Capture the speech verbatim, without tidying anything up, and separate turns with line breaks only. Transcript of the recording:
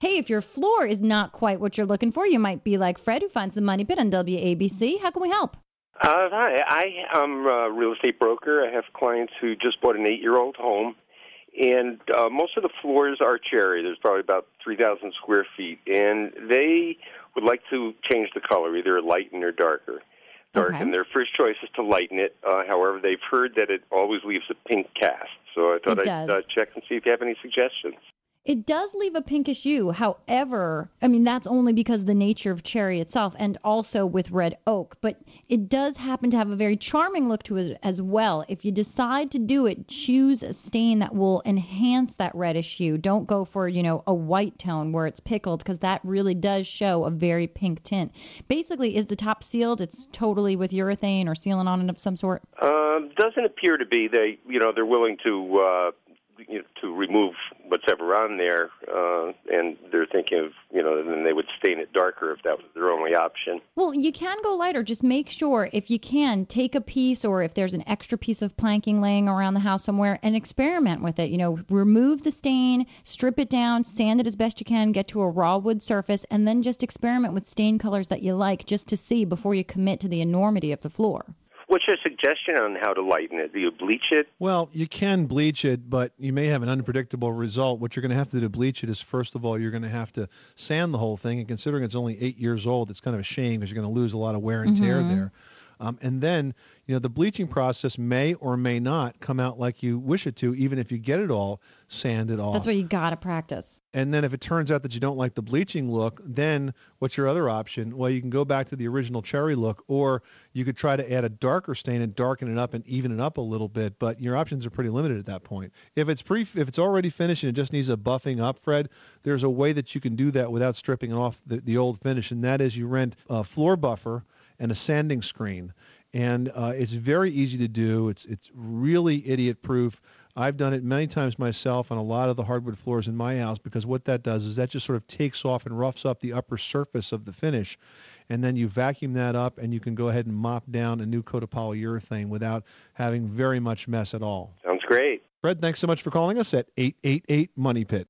Hey, if your floor is not quite what you're looking for, you might be like Fred, who finds the money pit on W A B C. How can we help?
Uh, hi, I am a real estate broker. I have clients who just bought an eight-year-old home, and uh, most of the floors are cherry. There's probably about three thousand square feet, and they would like to change the color, either lighten or darker. Darken.
Okay.
Their first choice is to lighten it. Uh, however, they've heard that it always leaves a pink cast, so I thought
It
I'd
does.
uh, check and see if you have any suggestions.
It does leave a pinkish hue. However, I mean, that's only because of the nature of cherry itself and also with red oak. But it does happen to have a very charming look to it as well. If you decide to do it, choose a stain that will enhance that reddish hue. Don't go for, you know, a white tone where it's pickled, because that really does show a very pink tint. Basically, is the top sealed? It's totally with urethane or sealant on it of some sort?
Um, doesn't appear to be. They, you know, they're willing to uh, you know, to remove whatever on there, uh, and they're thinking of, you know, then they would stain it darker if that was their only option.
Well, you can go lighter. Just make sure, if you can, take a piece, or if there's an extra piece of planking laying around the house somewhere, and experiment with it. You know, remove the stain, strip it down, sand it as best you can, get to a raw wood surface, and then just experiment with stain colors that you like, just to see before you commit to the enormity of the floor.
What's your suggestion on how to lighten it? Do you bleach it?
Well, you can bleach it, but you may have an unpredictable result. What you're going to have to do to bleach it is, first of all, you're going to have to sand the whole thing. And considering it's only eight years old, it's kind of a shame because you're going to lose a lot of wear and tear
Mm-hmm.
there. Um, and then, you know, the bleaching process may or may not come out like you wish it to, even if you get it all sanded off.
That's where you got to practice.
And then if it turns out that you don't like the bleaching look, then what's your other option? Well, you can go back to the original cherry look, or you could try to add a darker stain and darken it up and even it up a little bit, but your options are pretty limited at that point. If it's pre, if it's already finished and it just needs a buffing up, Fred, there's a way that you can do that without stripping off the, the old finish, and that is you rent a floor buffer and a sanding screen. And uh, it's very easy to do. It's it's really idiot-proof. I've done it many times myself on a lot of the hardwood floors in my house, because what that does is that just sort of takes off and roughs up the upper surface of the finish. And then you vacuum that up, and you can go ahead and mop down a new coat of polyurethane without having very much mess at all.
Sounds great.
Fred, thanks so much for calling us at eight eight eight, MONEY PIT.